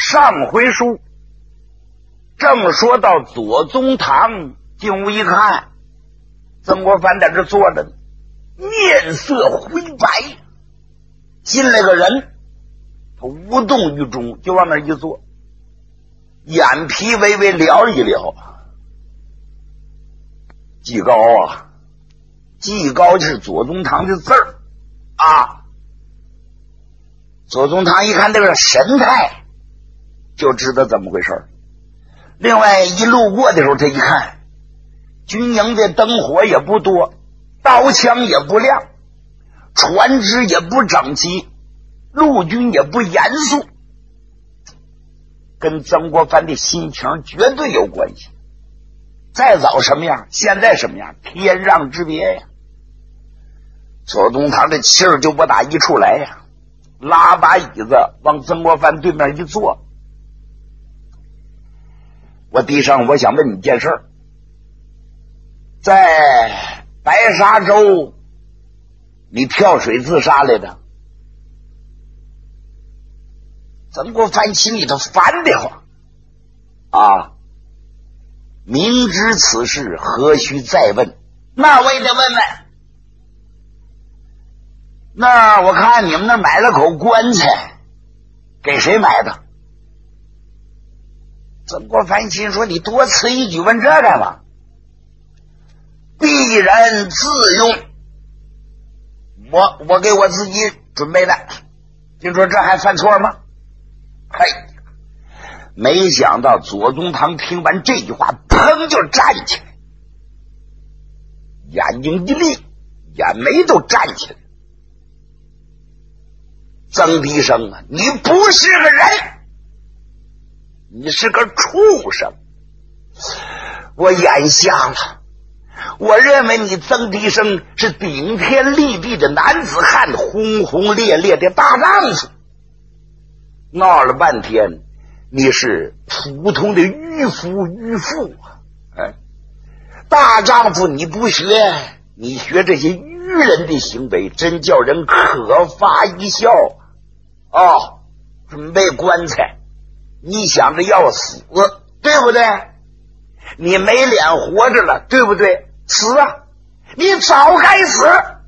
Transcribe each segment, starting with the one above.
上回书正说到左宗棠进屋一看，曾国藩在这坐着呢，面色灰白，进来个人，他无动于衷，就往那一坐，眼皮微微撩一撩。技高啊，技高就是左宗棠的字儿啊。左宗棠一看这个神态，就知道怎么回事。另外一路过的时候，他一看军营的灯火也不多，刀枪也不亮，船只也不整齐，陆军也不严肃，跟曾国藩的心情绝对有关系。再早什么样，现在什么样，天壤之别呀。左宗棠的气儿就不打一处来呀，拉把椅子往曾国藩对面一坐。我弟生，我想问你一件事儿，在白沙洲你跳水自杀来的？曾国藩心里头烦得慌啊，明知此事何须再问，那我也得问问。那我看你们那买了口棺材，给谁买的？曾国藩心说，你多此一举问这干嘛？鄙人自用，我给我自己准备的。听说这还犯错吗？嘿，没想到左宗棠听完这句话，砰就站起来，眼睛一立，眼眉都站起来。曾低生啊，你不是个人，你是个畜生，我眼瞎了。我认为你曾低生是顶天立地的男子汉，轰轰烈烈的大丈夫，闹了半天你是普通的迂妇啊！哎，大丈夫你不学，你学这些愚人的行为，真叫人可发一笑哦。准备棺材，你想着要死，对不对？你没脸活着了，对不对？死啊，你早该死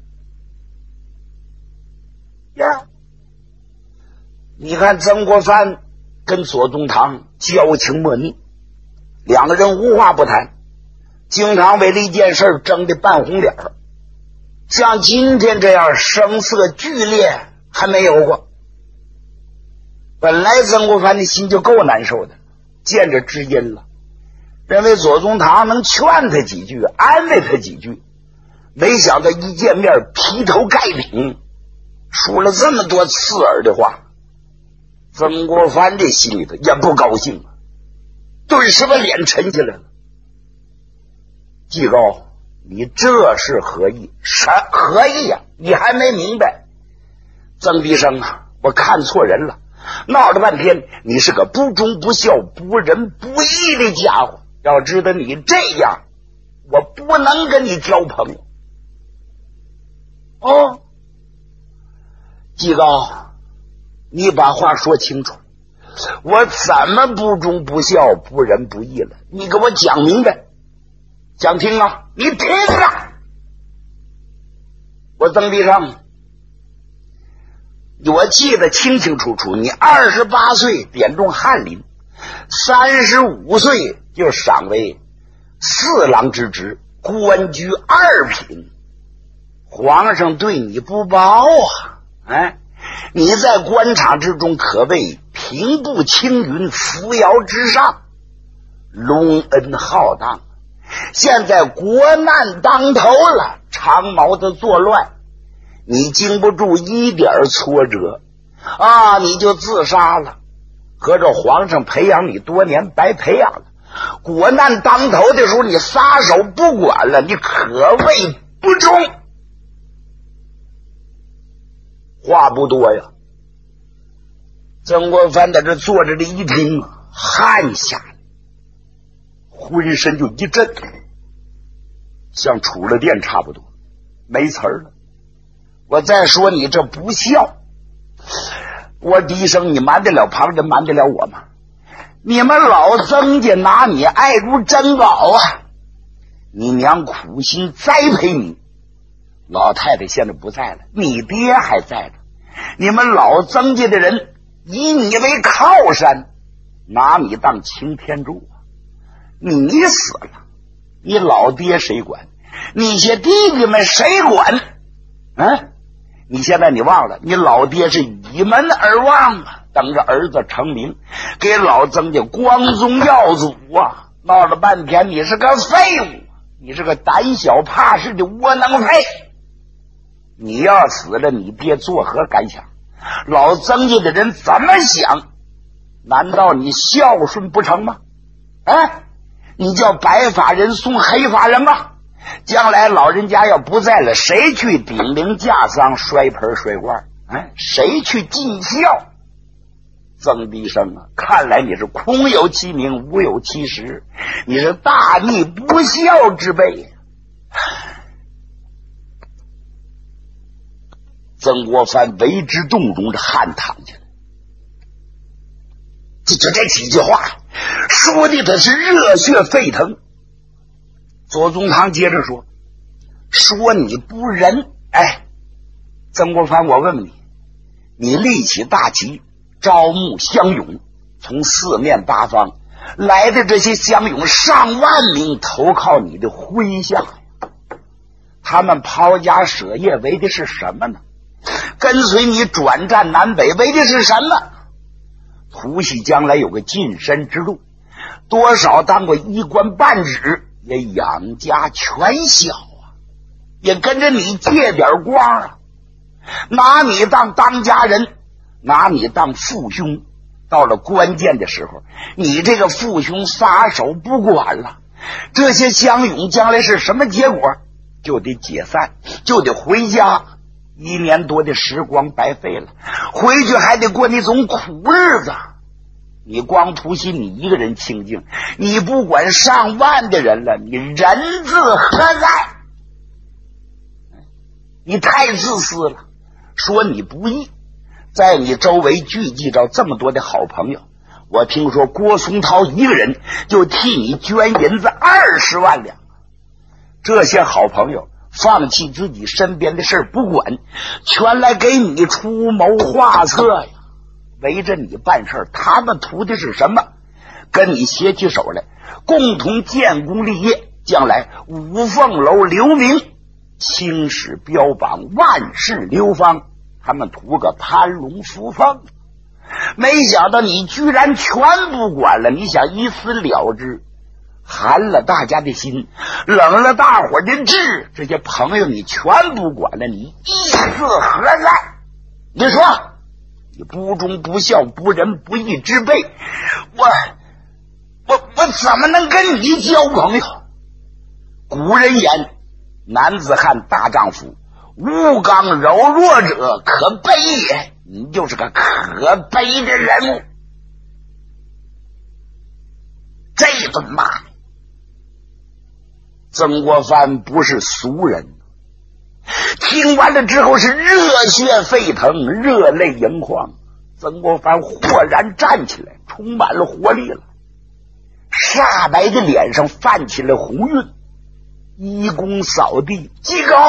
呀！你看曾国藩跟左宗棠交情莫逆，两个人无话不谈，经常为了一件事争得半红脸，像今天这样声色剧烈还没有过。本来曾国藩的心就够难受的，见着知音了，认为左宗棠能劝他几句，安慰他几句，没想到一见面劈头盖顶说了这么多刺耳的话。曾国藩这心里头也不高兴，顿时把脸沉起来了。季高，你这是何意？何意呀？你还没明白？曾低生啊，我看错人了，闹了半天你是个不忠不孝不仁不义的家伙，要知道你这样我不能跟你交朋友。哦，季高，你把话说清楚，我怎么不忠不孝不仁不义了？你给我讲明白。想听啊？你听啊！我曾低生，我记得清清楚楚，你28岁点中翰林，35岁就赏为4郎之职，官居2品。皇上对你不薄啊！哎，你在官场之中可谓平步青云，扶摇直上，隆恩浩荡。现在国难当头了，长毛的作乱，你经不住一点挫折啊，你就自杀了。合着皇上培养你多年白培养了，国难当头的时候你撒手不管了，你可谓不忠。话不多呀。曾国藩在这坐着的一听，汗下来，浑身就一震，像触了电差不多，没词儿了。我再说你这不孝，我低声你瞒得了旁人，瞒得了我吗？ 你们老曾家拿你爱如珍宝啊，你娘苦心栽培你。老太太现在不在了，你爹还在着。你们老曾家的人以你为靠山，拿你当擎天柱啊。你死了，你老爹谁管？你些弟弟们谁管？你现在你忘了，你老爹是倚门而望啊，等着儿子成名，给老曾家光宗耀祖啊。闹了半天你是个废物，你是个胆小怕事的窝囊废。你要死了，你爹作何感想？老曾家的人怎么想？难道你孝顺不成吗？你叫白发人送黑发人吗？将来老人家要不在了，谁去顶灵架丧摔盆摔罐？谁去尽孝？曾低生啊，看来你是空有其名无有其实，你是大逆不孝之辈。曾国藩为之动容，这汗淌起来。这几句话说的他是热血沸腾。左宗棠接着说你不仁。曾国藩，我问问你，你立起大旗，招募乡勇，从四面八方来的这些乡勇上万名投靠你的麾下，他们抛家舍业为的是什么呢？跟随你转战南北为的是什么？图系将来有个晋升之路，多少当过一官半职，也养家全小啊，也跟着你借点光啊，拿你当家人，拿你当父兄。到了关键的时候，你这个父兄撒手不管了，这些乡勇将来是什么结果？就得解散，就得回家。1年多的时光白费了，回去还得过那种苦日子。你光图西你一个人清净，你不管上万的人了，你人字何在？你太自私了。说你不义，在你周围聚集着这么多的好朋友，我听说郭松涛一个人就替你捐银子20万两。这些好朋友放弃自己身边的事不管，全来给你出谋划策呀，围着你办事。他们图的是什么？跟你携起手来，共同建功立业，将来五凤楼留名，青史标榜，万世流芳。他们图个攀龙附凤，没想到你居然全不管了。你想一死了之，寒了大家的心，冷了大伙的志，这些朋友你全不管了，你义字何在？你说你不忠不孝不仁不义之辈，我怎么能跟你交朋友？古人言，男子汉大丈夫，勿刚柔弱者可悲也。你就是个可悲的人物。这顿骂曾国藩不是俗人，听完了之后是热血沸腾，热泪盈眶。曾国藩豁然站起来，充满了活力了，煞白的脸上泛起了红晕，一躬扫地，极高。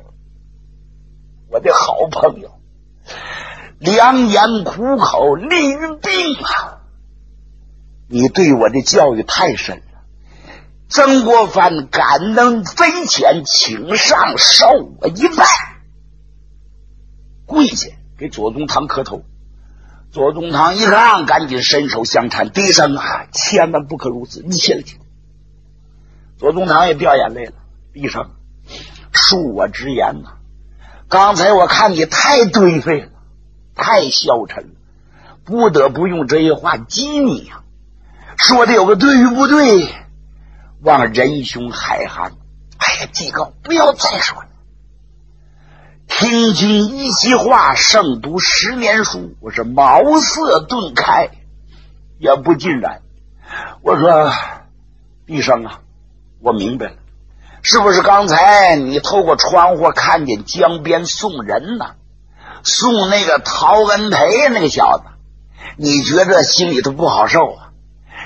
我的好朋友，良言苦口利于病啊！你对我的教育太深了。曾国藩感能非浅，请上受我一拜。跪下给左宗棠磕头。左宗棠一看，赶紧伸手相搀，低声啊，千万不可如此，你起来起来。左宗棠也掉眼泪了，低声恕我直言呐，刚才我看你太颓废了，太消沉了，不得不用这些话激你呀。说的有个对与不对，望仁兄海涵。季高，不要再说了。听君一席话，胜读10年书。我是茅塞顿开，也不尽然。我说毕生啊，我明白了，是不是刚才你透过窗户看见江边送人呢？送那个陶恩培那个小子，你觉得心里头不好受啊？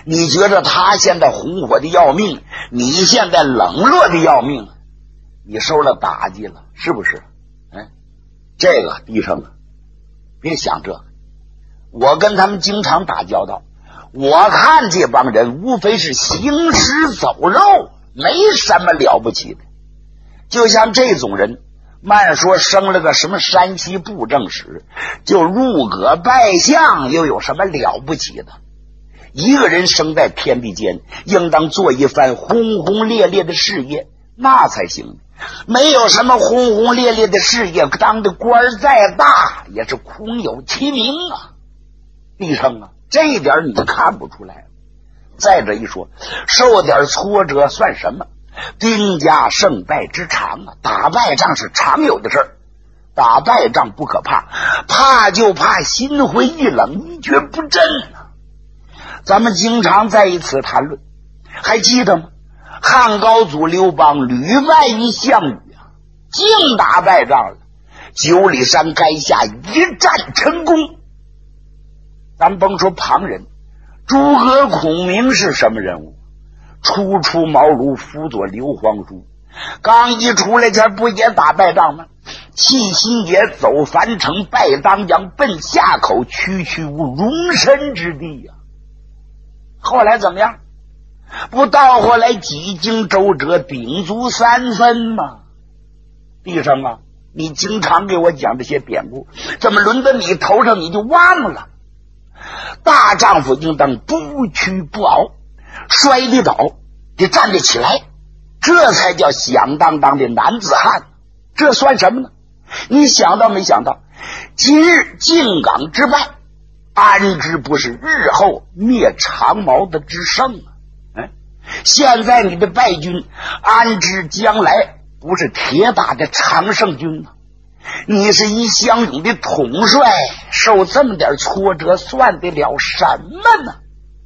你觉得他现在红火的要命，你现在冷落的要命，你受了打击了，是不是？这个医生啊，别想这个。我跟他们经常打交道，我看这帮人无非是行尸走肉，没什么了不起的。就像这种人，慢说升了个什么山西布政使，就入阁拜相，又有什么了不起的？一个人生在天地间，应当做一番轰轰烈烈的事业，那才行。没有什么轰轰烈烈的事业，当的官再大也是空有其名啊。医生啊，这一点你看不出来。再者一说，受点挫折算什么？兵家胜败之常啊，打败仗是常有的事儿。打败仗不可怕，怕就怕心灰意冷，一蹶不振啊。咱们经常在一此谈论，还记得吗？汉高祖刘邦屡败于项羽啊，净打败仗了。九里山垓下一战成功。咱甭说旁人，诸葛孔明是什么人物？初出茅庐，辅佐刘皇叔，刚一出来前不也打败仗吗？弃新野，走樊城，拜当阳，奔夏口，区区无容身之地呀。后来怎么样？不到后来几经周折，鼎足3分吗？弟兄啊，你经常给我讲这些典故，怎么轮到你头上你就忘了？大丈夫应当不屈不挠，摔得倒得站得起来，这才叫响当当的男子汉。这算什么呢？你想到没想到，今日靖港之败，安知不是日后灭长毛的之胜啊？现在你的败军，安知将来不是铁打的常胜军吗？你是一乡勇的统帅，受这么点挫折算得了什么呢？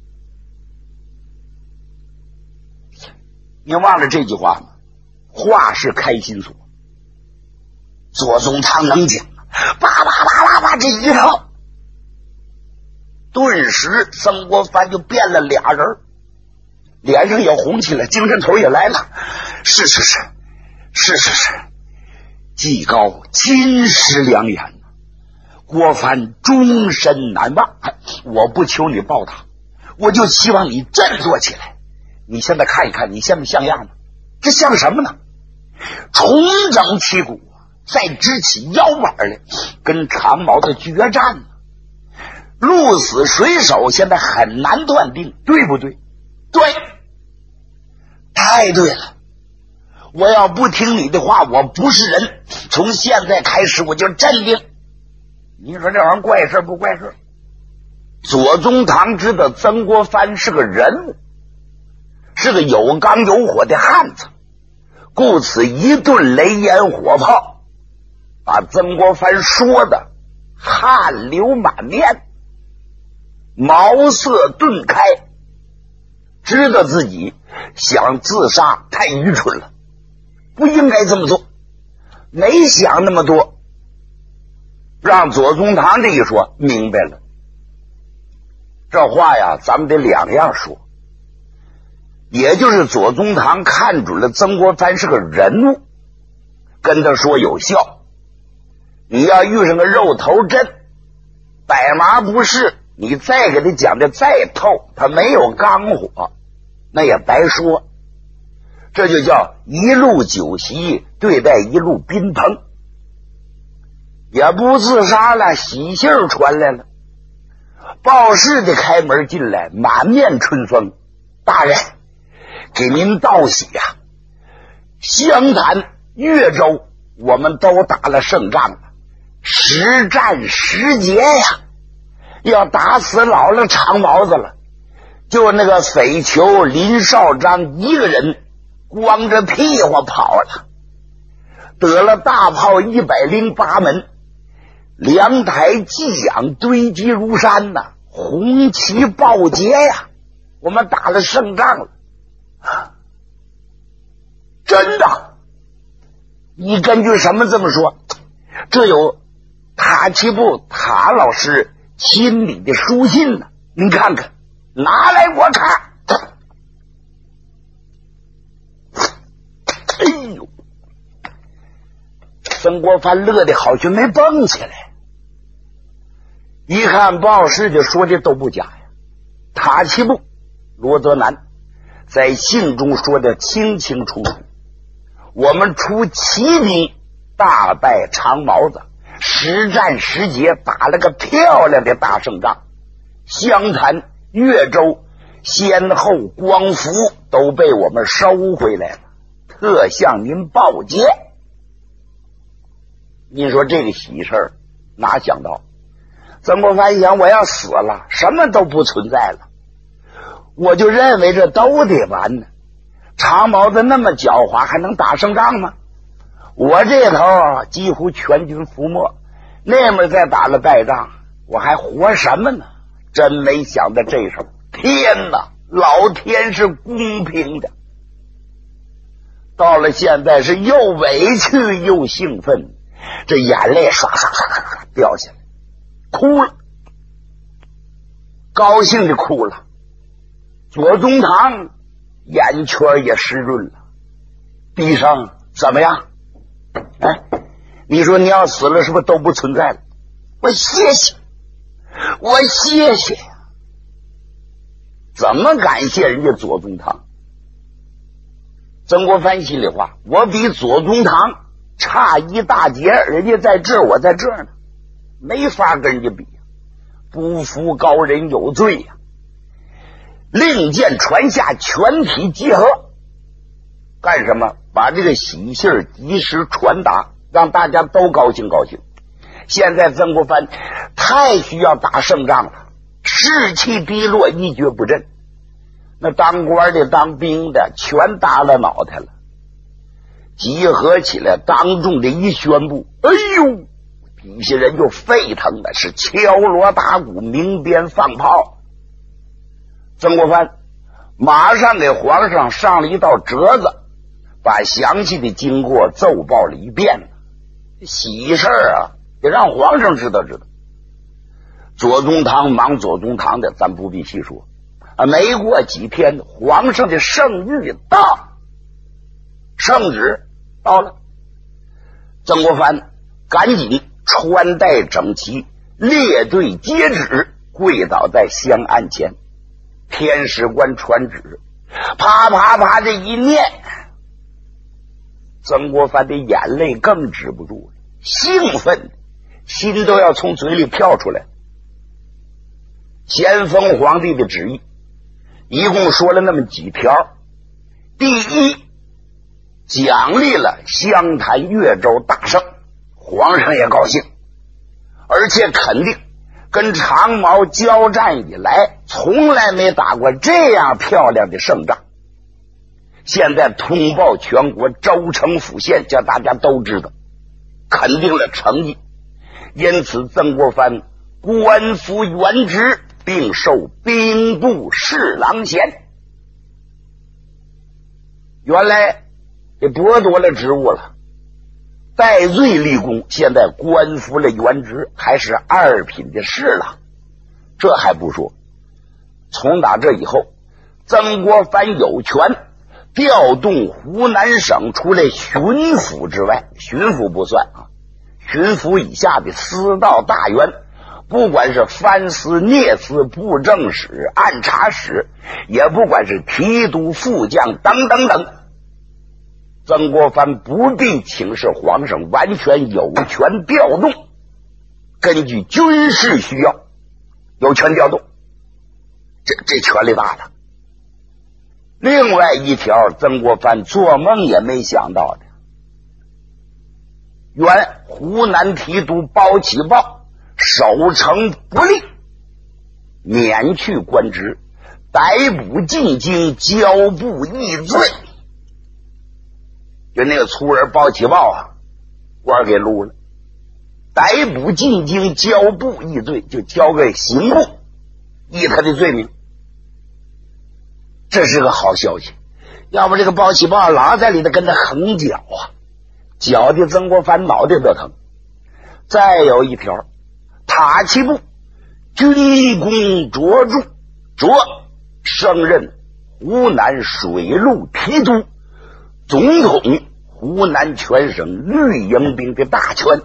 你忘了这句话吗？话是开心锁。左宗棠能讲，叭叭叭叭叭这一套，顿时曾国藩就变了俩人，脸上也红起来，精神头也来了。是，技高金石良言，国藩终身难忘。我不求你报答，我就希望你振作起来。你现在看一看，你像不像样呢？这像什么呢？重整旗鼓，再支起腰板来，跟长毛的决战呢。鹿死谁手现在很难断定，对不对？对，太对了。我要不听你的话，我不是人。从现在开始我就镇定。你说这玩意儿怪事不怪事？左宗棠知道曾国藩是个人物，是个有刚有火的汉子，故此一顿雷烟火炮，把曾国藩说的汗流满面，茅塞顿开，知道自己想自杀太愚蠢了，不应该这么做，没想那么多。让左宗棠这一说明白了，这话呀咱们得两样说。也就是左宗棠看准了曾国藩是个人物，跟他说有效。你要遇上个肉头针，百麻不是，你再给他讲的再透，他没有刚火，那也白说。这就叫一路酒席对待一路宾朋，也不自杀了，喜信传来了，报事的开门进来，满面春风。大人，给您道喜呀！湘潭、岳州我们都打了胜仗了，10战10捷呀，要打死老了长毛子了。就那个匪酋林少章一个人光着屁股跑了，得了大炮108门，粮台寄养堆积如山呐，红旗报捷呀，我们打了胜仗了。真的？你根据什么这么说？这有塔奇布塔老师亲笔的书信呢，您看看。 拿来我看。哎呦，曾国藩乐得好像没蹦起来。一看报事就说的都不假呀。塔奇布罗泽南在信中说的清清楚楚，我们出骑兵大败长毛子，实战实捷，打了个漂亮的大胜仗。湘潭、岳州先后光福都被我们收回来了，特向您报捷。您说这个喜事儿哪想到？曾国藩想，我要死了，什么都不存在了，我就认为这都得完呢。长毛子那么狡猾，还能打胜仗吗？我这头几乎全军覆没，那边再打了败仗，我还活什么呢？真没想到这时候，天哪，老天是公平的。到了现在是又委屈又兴奋，这眼泪刷刷刷刷刷掉下来，哭了，高兴的哭了。左宗棠眼圈也湿润了，闭上怎么样？哎，你说你要死了是不是都不存在了？我谢谢，我谢谢。怎么感谢人家左宗棠？曾国藩心里话，我比左宗棠差一大截，人家在这儿，我在这儿呢，没法跟人家比，不服高人有罪呀。令箭传下，全体集合，干什么？把这个喜信及时传达，让大家都高兴高兴。现在曾国藩太需要打胜仗了，士气低落，一蹶不振。那当官的当兵的全耷拉脑袋了，集合起来当众的一宣布，哎呦，底下人就沸腾的是敲锣打鼓，鸣鞭放炮。曾国藩马上给皇上上了一道折子，把详细的经过奏报了一遍。喜事啊，得让皇上知道知道。左宗棠忙左宗棠的，咱不必细说。没过几天，皇上的圣谕到，圣旨到了。曾国藩赶紧穿戴整齐，列队接旨，跪倒在香案前。天使官传旨，啪啪啪这一念，曾国藩的眼泪更止不住了，兴奋，心都要从嘴里飘出来。咸丰皇帝的旨意一共说了那么几条。第一，奖励了湘潭岳州大胜，皇上也高兴，而且肯定跟长毛交战以来从来没打过这样漂亮的胜仗。现在通报全国州城府县，叫大家都知道，肯定了诚意。因此曾国藩官复原职，并授兵部侍郎衔。原来也剥夺了职务了，戴罪立功，现在官复了原职，还是二品的侍郎。这还不说，从打这以后，曾国藩有权调动湖南省除了巡抚之外，巡抚不算啊，巡抚以下的司道大员，不管是藩司、聂司、布政使、按察使，也不管是提督、副将等等等，曾国藩不必请示皇上，完全有权调动，根据军事需要有权调动，这权力大了。另外一条，曾国藩做梦也没想到的，原湖南提督包启豹守城不力，免去官职，逮捕进京，交部议罪。就那个粗人包启豹啊，官给撸了，逮捕进京，交部议罪，就交给刑部议他的罪名。这是个好消息，要不这个包启豹老在里头跟他横搅啊，搅的曾国藩脑袋都疼。再有一条，塔奇布军功卓著，卓升任湖南水陆提督，总统湖南全省绿营兵的大权。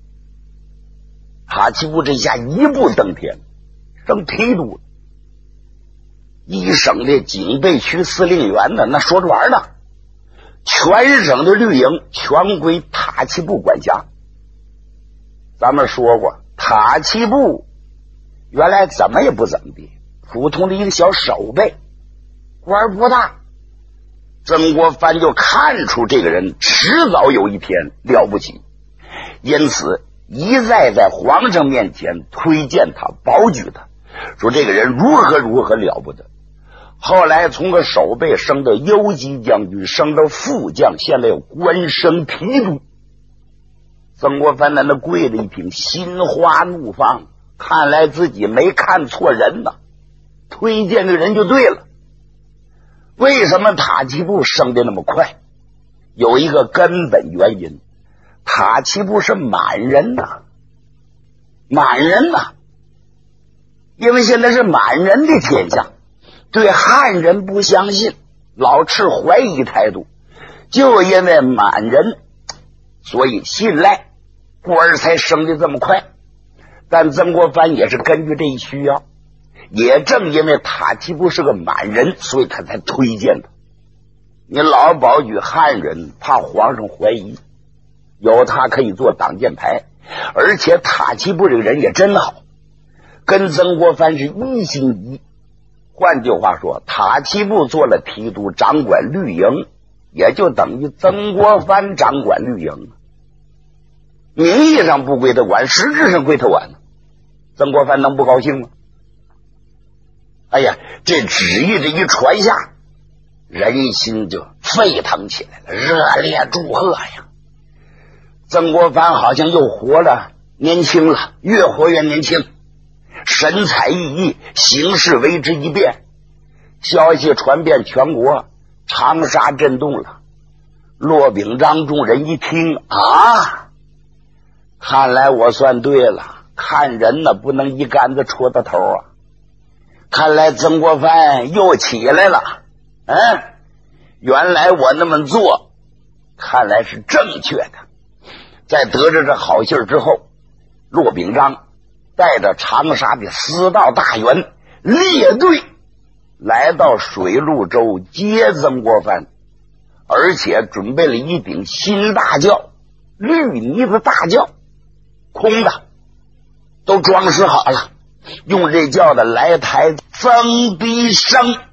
塔奇布这下一步登天，升提督了，一省的警备区司令员呢，那说着玩呢。全省的绿营全归塔奇布管辖。咱们说过，塔奇布原来怎么也不怎么地，普通的一个小守备，官不大。曾国藩就看出这个人迟早有一天了不起，因此一再在皇上面前推荐他，保举他，说这个人如何如何了不得。后来从个守备升到游击将军，升到副将，现在有官升提督。曾国藩在那跪着一听，心花怒放，看来自己没看错人呢，推荐的人就对了。为什么塔奇布升得那么快？有一个根本原因，塔奇布是满人呐，满人呐，因为现在是满人的天下，对汉人不相信，老持怀疑态度，就因为满人，所以信赖，官儿才升得这么快。但曾国藩也是根据这一需要，也正因为塔奇布是个满人，所以他才推荐他。你老保举汉人，怕皇上怀疑，有他可以做挡箭牌，而且塔奇布这个人也真好，跟曾国藩是一心一意。换句话说，塔奇布做了提督，掌管绿营，也就等于曾国藩掌管绿营，名义上不归他管，实质上归他管。曾国藩能不高兴吗？哎呀，这旨意这一传下，人心就沸腾起来了，热烈祝贺呀！曾国藩好像又活了，年轻了，越活越年轻，神采奕奕，行事为之一变。消息传遍全国，长沙震动了。骆秉章众人一听啊，看来我算对了，看人呢不能一竿子戳到头啊！看来曾国藩又起来了，原来我那么做，看来是正确的。在得知这好信之后，骆秉章带着长沙的4道大员列队来到水陆州接曾国藩，而且准备了一顶新大轿，绿呢子大轿，空的都装饰好了，用这轿的来台曾必生